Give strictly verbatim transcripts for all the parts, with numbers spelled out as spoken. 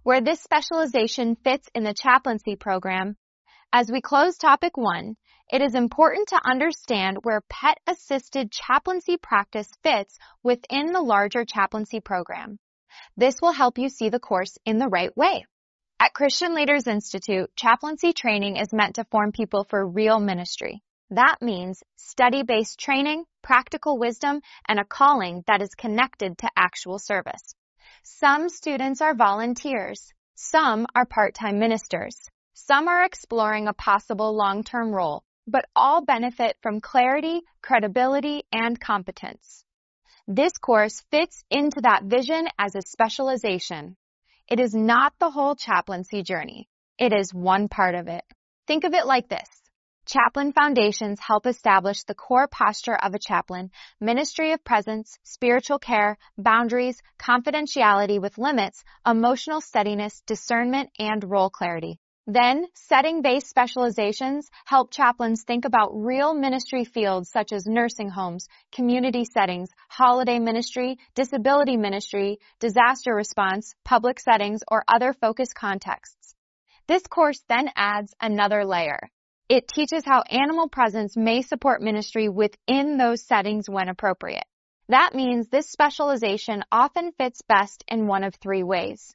where this specialization fits in the chaplaincy program. As we close topic one, it is important to understand where pet-assisted chaplaincy practice fits within the larger chaplaincy program. This will help you see the course in the right way. At Christian Leaders Institute, chaplaincy training is meant to form people for real ministry. That means study-based training, practical wisdom, and a calling that is connected to actual service. Some students are volunteers. Some are part-time ministers. Some are exploring a possible long-term role, but all benefit from clarity, credibility, and competence. This course fits into that vision as a specialization. It is not the whole chaplaincy journey. It is one part of it. Think of it like this. Chaplain foundations help establish the core posture of a chaplain, ministry of presence, spiritual care, boundaries, confidentiality with limits, emotional steadiness, discernment, and role clarity. Then, setting-based specializations help chaplains think about real ministry fields such as nursing homes, community settings, holiday ministry, disability ministry, disaster response, public settings, or other focus contexts. This course then adds another layer. It teaches how animal presence may support ministry within those settings when appropriate. That means this specialization often fits best in one of three ways.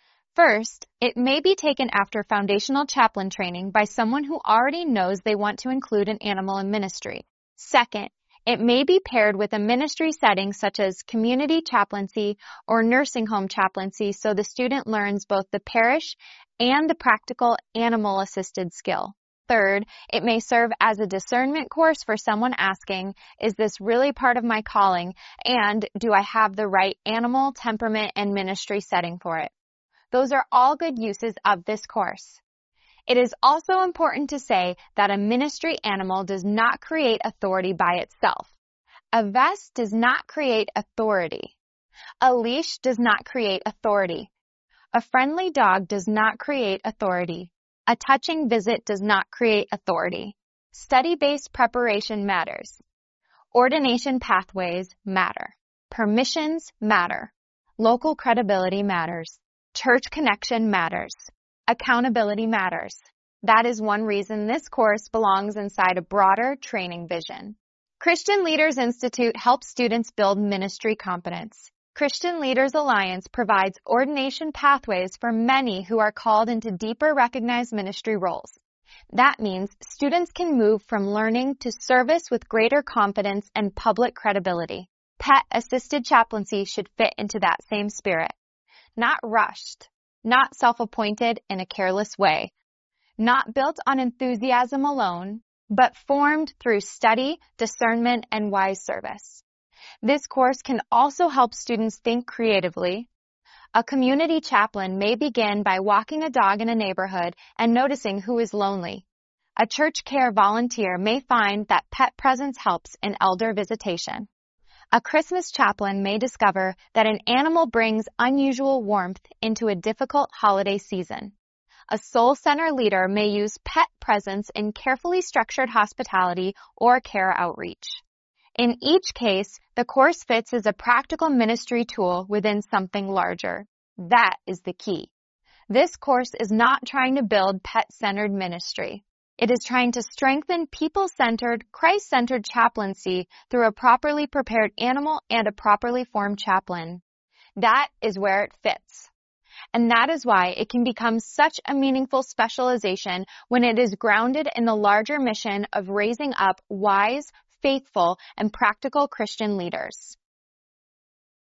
First, it may be taken after foundational chaplain training by someone who already knows they want to include an animal in ministry. Second, it may be paired with a ministry setting such as community chaplaincy or nursing home chaplaincy so the student learns both the parish and the practical animal-assisted skill. Third, it may serve as a discernment course for someone asking, is this really part of my calling, and do I have the right animal, temperament, and ministry setting for it? Those are all good uses of this course. It is also important to say that a ministry animal does not create authority by itself. A vest does not create authority. A leash does not create authority. A friendly dog does not create authority. A touching visit does not create authority. Study-based preparation matters. Ordination pathways matter. Permissions matter. Local credibility matters. Church connection matters. Accountability matters. That is one reason this course belongs inside a broader training vision. Christian Leaders Institute helps students build ministry competence. Christian Leaders Alliance provides ordination pathways for many who are called into deeper recognized ministry roles. That means students can move from learning to service with greater confidence and public credibility. Pet-assisted chaplaincy should fit into that same spirit. Not rushed, not self-appointed in a careless way, not built on enthusiasm alone, but formed through study, discernment, and wise service. This course can also help students think creatively. A community chaplain may begin by walking a dog in a neighborhood and noticing who is lonely. A church care volunteer may find that pet presence helps in elder visitation. A Christmas chaplain may discover that an animal brings unusual warmth into a difficult holiday season. A soul center leader may use pet presence in carefully structured hospitality or care outreach. In each case, the course fits as a practical ministry tool within something larger. That is the key. This course is not trying to build pet-centered ministry. It is trying to strengthen people-centered, Christ-centered chaplaincy through a properly prepared animal and a properly formed chaplain. That is where it fits. And that is why it can become such a meaningful specialization when it is grounded in the larger mission of raising up wise, faithful, and practical Christian leaders.